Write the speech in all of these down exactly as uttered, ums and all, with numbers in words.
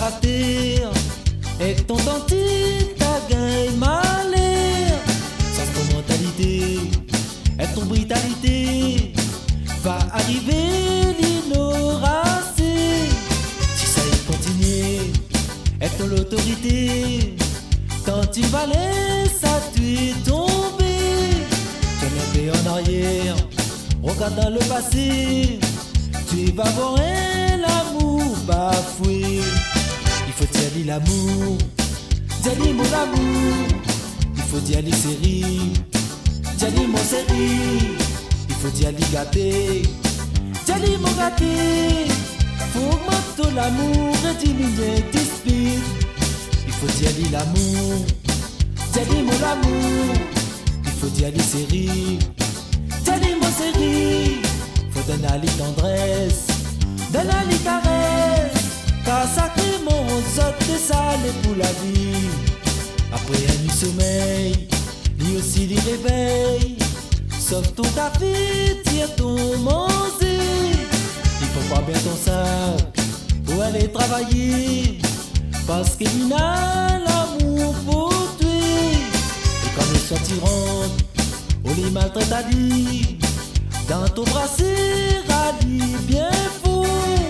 caractère et ton dentiste ta gagne malheur. Sans ton mentalité et ton brutalité va arriver l'ignorance. Si ça y continue et ton l'autorité, tant tu vas laisser tomber. Tu es en arrière, regarde dans le passé, tu vas voir l'amour bafoué. Il faut dire aller l'amour, dire aller mon amour. Il faut dire aller série, dire aller mon série. Il faut dire aller gâté, dire aller mon gâté. Faut augmenter l'amour et diminuer dispute. Il faut dire aller l'amour, dire aller mon amour. Il faut dire aller série, dire aller mon série. Faut donner aller tendresse, donner aller caresse. Car sacré mon zot de salé pour la vie. Après un nuit sommeil, lui aussi les réveille. Sauf ton café, tire ton manger. Il faut pas bien ton sac pour aller travailler. Parce qu'il a l'amour pour toi. Et quand le soir tu rentres, on les maltraite à lui. Dans ton bras c'est rallye bien fou.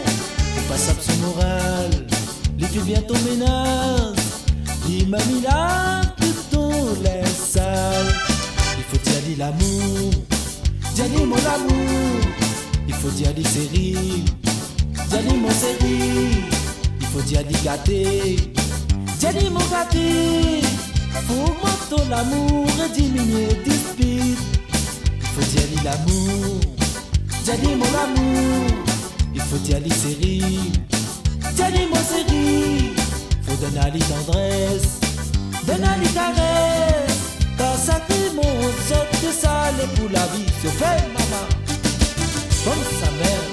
Et passe up son moral, les fait bien ton ménage. Il m'a mis là tout ton lait sale. Il faut dire aller l'amour, dire aller mon amour. Il faut dire aller série, dire aller mon série. Il faut dire aller gâté, dire aller mon gâté. Faut augmenter l'amour et diminuer dispute. Il faut dire aller l'amour, dire aller mon amour. Il faut dire aller série, dire aller mon série. Faut donner aller tendresse, donner aller caresse. Car sacré mon zot de salé pour la vie. Se fait maman, comme sa mère,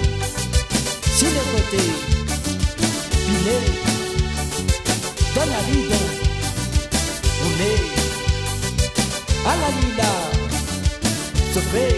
sur les côtés, pilé, dans la lidon, roulé, à la lila, se fait.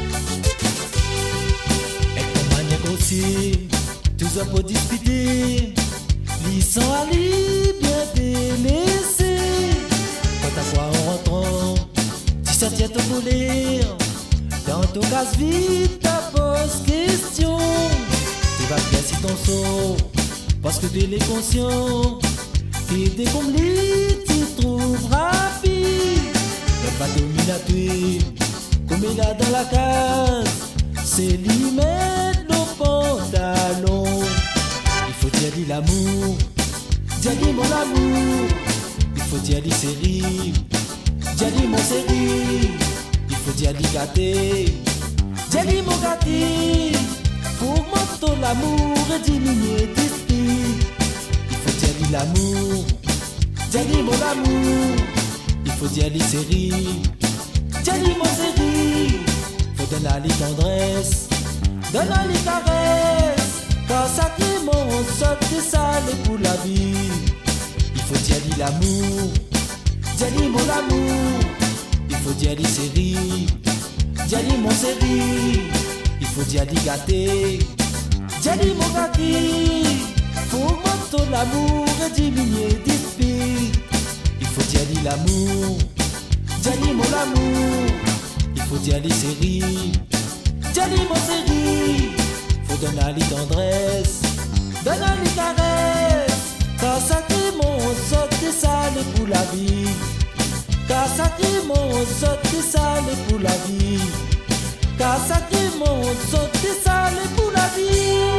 Et ton manière aussi, tout ça pour discuter, ils sont allés bien délaissés. Quand à quoi en rentrant, tu sortis ton colère. Dans ton casse vite, ta pose question. Tu vas casser ton sort, parce que tu es conscient. Et dès qu'on lit, tu trouveras vie. Y'a pas dominatrice, comme il a dans la case. C'est lui mettre nos pantalons. Il faut dire lui l'amour, dire lui mon amour. Il faut dire lui série, dire lui mon série. Il faut dire lui gâté, dire lui mon gâté. Pour augmenter l'amour et diminuer dispute. Il faut dire lui l'amour, dire lui mon amour. Il faut dire lui série, dire lui mon série. Faut donner lui tendresse, donner lui caresse. Car sacré mon zot de salé pour la vie. Il faut dire lui l'amour, dire lui mon amour. Il faut dire lui série, dire lui mon série. Il faut dire lui gâté, dire lui mon gâté. Faut augmenter l'amour et diminuer dispute. Il faut dire lui l'amour, dire lui mon amour. Il faut dire lui série, dire lui mon série. Faut donner lui tendresse, donner lui caresse. Car sacré mon zot de salé pour la vie. Car sacré mon zot de salé pour la vie. Car sacré mon zot de salé pour la vie.